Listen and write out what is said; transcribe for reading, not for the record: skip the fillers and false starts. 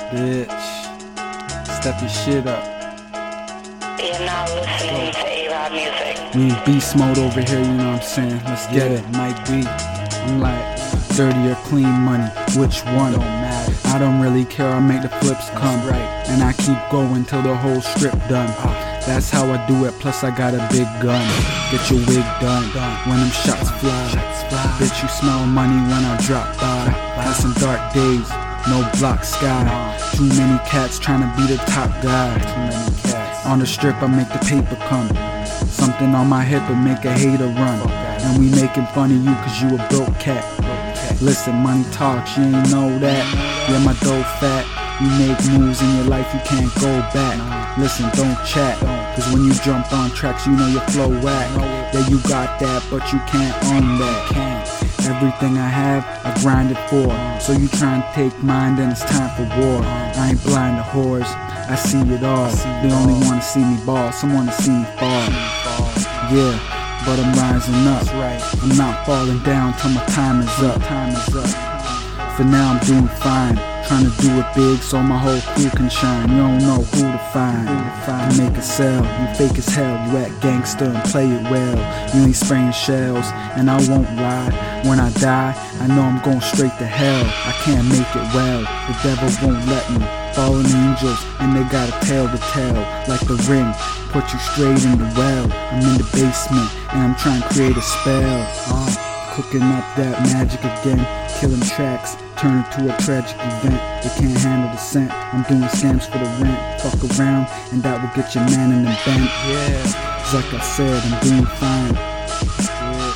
bitch. Step your shit up. You're now listening to A-Rod Music. We in beast mode over here, you know what I'm saying? Let's get it, Mike B. I'm like, dirty or clean money, which one? Don't matter. I don't really care, I make the flips come. Right. And I keep going till the whole strip done. That's how I do it, plus I got a big gun. Get your wig done when them shots fly. Bitch, you smell money when I drop by. Passing dark days, no block sky. Too many cats trying to be the top guy. On the strip I make the paper come. Something on my hip and make a hater run. And we making fun of you cause you a broke cat. Listen, money talks, you ain't know that. Yeah, my dough fat. You make moves in your life, you can't go back. Listen, don't chat, cause when you jump on tracks, you know your flow whack. Yeah, you got that, but you can't own that. Everything I have, I grind it for. So you try and take mine, then it's time for war. I ain't blind to whores, I see it all. They only wanna see me ball, some wanna see me fall. Yeah, but I'm rising up. I'm not falling down till my time is up. For now I'm doing fine, trying to do it big so my whole crew can shine. You don't know who to find, to make a sell. You fake as hell, you act gangster and play it well. You ain't spraying shells, and I won't lie. When I die, I know I'm going straight to hell. I can't make it well, the devil won't let me. Fallen angels, and they got a tale to tell. Like the ring, put you straight in the well. I'm in the basement, and I'm trying to create a spell. Cooking up that magic again, killing tracks, turn it to a tragic event. They can't handle the scent, I'm doing scams for the rent. Fuck around, and that will get your man in the bent. Yeah, cause like I said, I'm doing fine.